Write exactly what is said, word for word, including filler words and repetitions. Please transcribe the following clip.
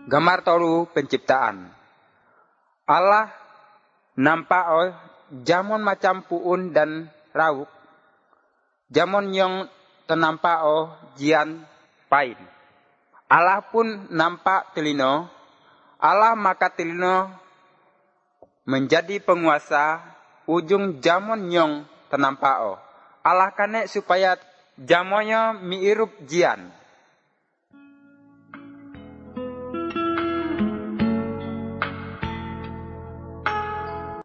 Gambar tolu penciptaan. Allah nampak oh jamon macam puun dan rauk. Jamon yang ternampak oh jian pain. Allah pun nampak telino. Allah maka telino menjadi penguasa ujung jamon yang ternampak oh. Allah kanek supaya jamonnya miirup jian.